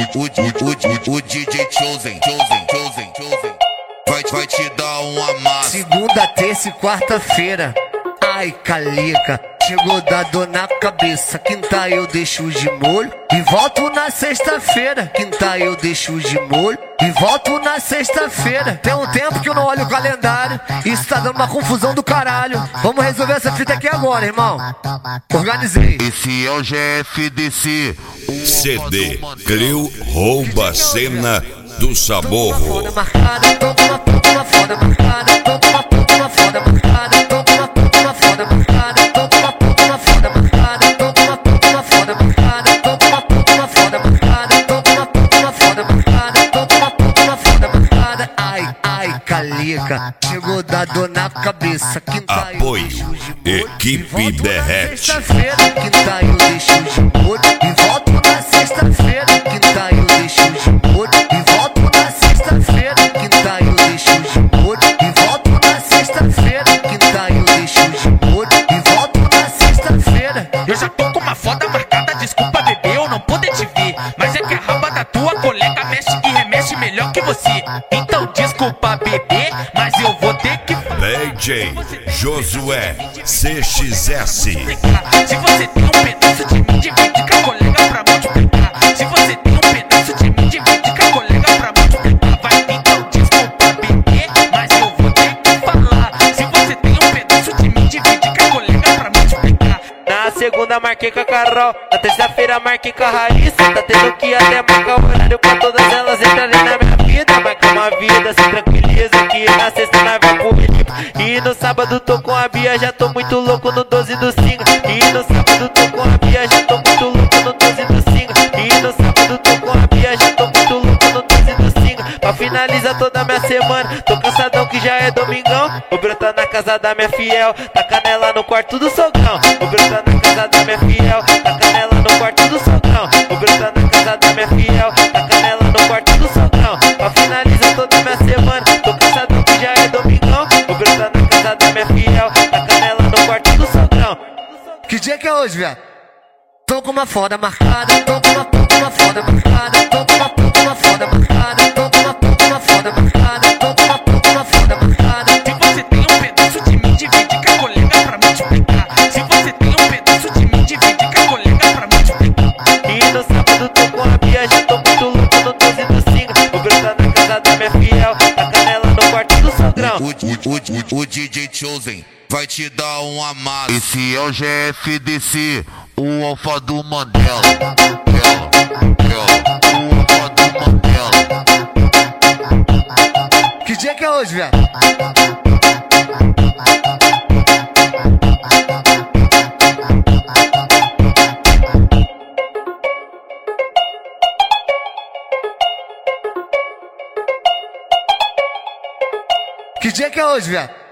O DJ Chosen vai te dar um amasso. Segunda, terça e quarta-feira. Ai, calica, chegou da dor na cabeça. Quinta eu deixo de molho e volto na sexta-feira. Quinta eu deixo de molho e volto na sexta-feira. Tem um tempo que eu não olho o calendário. Isso tá dando uma confusão do caralho. Vamos resolver essa fita aqui agora, irmão. Organizei. Esse é o GFDC. CD Cleo rouba a cena do Saborro. Foda marcada, tô com uma foda marcada, tô com uma foda marcada, tô com uma foda marcada, tô com uma foda marcada, tô com uma foda marcada, tô com uma foda marcada, tô com uma foda marcada, tô com uma foda marcada. Ai, calica, chegou da dor na cabeça. Quinta Apoio Equipe Derrete. Sexta-feira, quinta eu deixo de molho e volto na sexta-feira. Quinta eu deixo de molho e volto na sexta-feira. Quinta eu deixo de molho e volto na sexta-feira. Quinta eu deixo de molho e volto na sexta-feira. Eu já tô com uma foda marcada, desculpa bebê, eu não poder te ver. Mas é que a raba da tua colega mexe e remexe melhor que você. Então desculpa bebê, mas eu vou ter que DJ Josué CXS. Se você tem um pedaço de mim, divide com a colega pra multiplicar. Se você tem um pedaço de mim, divide com a colega pra multiplicar. Vai, então desculpa bebê, mas eu vou ter que falar. Se você tem um pedaço de mim, divide com a colega pra multiplicar. Na segunda marquei com a Carol, na terça-feira marquei com a Raíssa. Tá tendo que até marcar o horário pra todas elas entrarem na minha vida. Marca uma vida, se tranquiliza que na sexta nós vai pro Felipe. E no sábado tô com a Bia, já tô muito louco no 12 do single. E no sábado tô com a Bia, já tô muito louco no 12 do single. E no sábado tô com a Bia, já tô muito louco no 12 do single. Pra finalizar toda a minha semana, tô cansadão que já é domingão. Vou brotar na casa da minha fiel, tá canela no quarto do sogrão. Vou brotar na casa da minha fiel, tá canela no quarto do sogrão. Vou brotar na casa da minha fiel, tá canela no quarto do sogrão. Pra finalizar toda a minha semana, tô cansadão que já é domingão. Vou brotar na casa da minha fiel, tá canela no quarto do sogrão. Que dia que é hoje, viado? Tô com uma foda marcada, tô com uma foda marcada, tô com uma foda marcada, tô com uma foda marcada, tô com uma foda marcada. Se você tem um pedaço de mim, divide com a colega pra multiplicar. Se você tem um pedaço de mim, divide com a colega pra multiplicar. E no sábado tô com a Bia, já tô muito louco no 12 do single. Vou brotar na casa da minha fiel, tá canela no quarto do sogrão. O DJ Chosen vai te dar um amasso. Esse é o GFDC, o alfa do Mandela. O alfa do Mandela. Que dia que é hoje, viado? Que dia que é hoje, viado?